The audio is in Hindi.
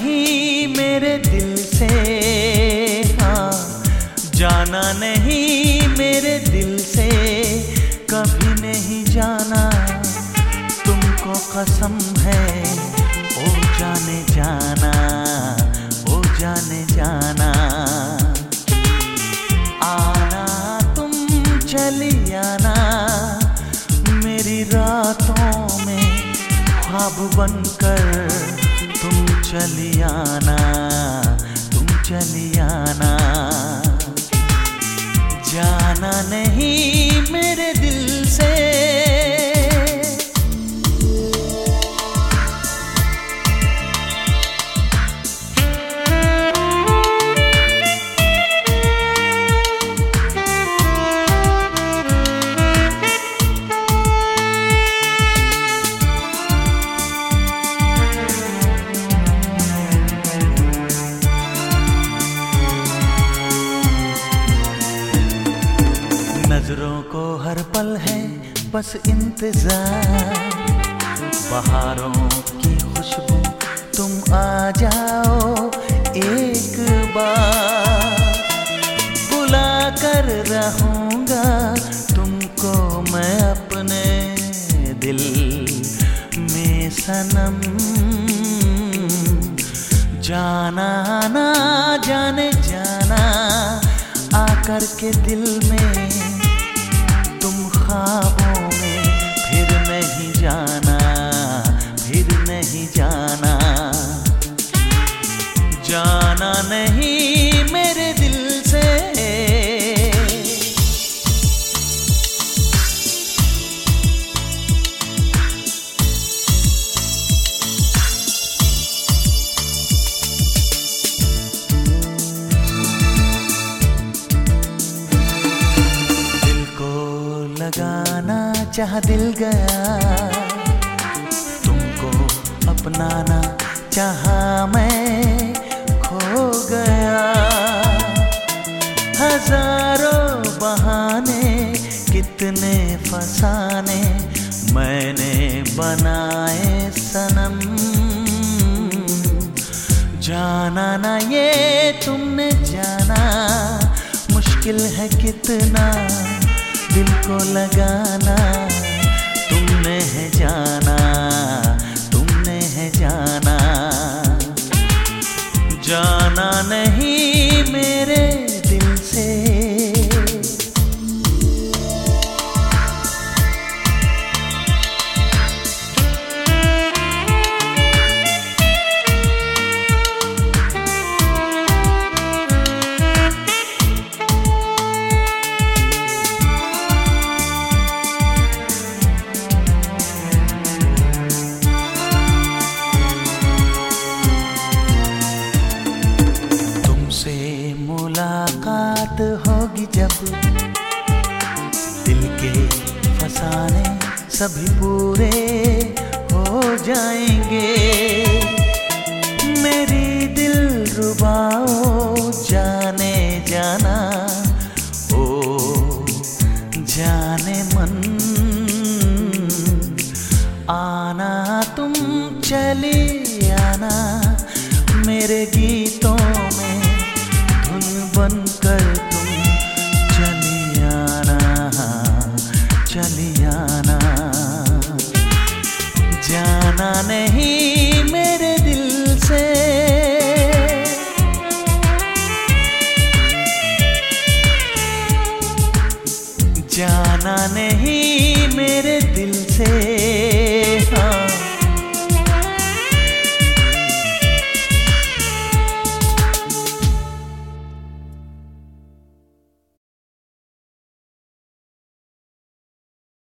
नहीं मेरे दिल से, हाँ जाना नहीं मेरे दिल से, कभी नहीं जाना तुमको कसम है, ओ जाने जाना, ओ जाने जाना। आना तुम चली आना मेरी रातों में, ख्वाब बनकर तुम चली आना, तुम चली आना। जाना नहीं मेरे दिल से। नजरों को हर पल है बस इंतजार, बहारों की खुशबू तुम आ जाओ एक बार, बुला कर रहूंगा तुमको मैं अपने दिल में सनम। जाना ना जाने जाना आकर के दिल में, तुम ख्वाबों में फिर नहीं जाना, फिर नहीं जाना। जाना नहीं मेरे दिल से। लगाना चाह दिल गया, तुमको अपनाना चाहा मैं खो गया। हजारों बहाने कितने फसाने मैंने बनाए सनम। जाना ना ये तुमने जाना, मुश्किल है कितना दिल को लगाना। तुमने है जाना, तुमने है जाना। जाना नहीं मेरे दिल से। मुलाकात होगी जब, दिल के फसाने सभी पूरे हो जाएंगे। मेरी दिल रुबाओ जाने जाना, ओ जाने मन। आना तुम चली आना मेरे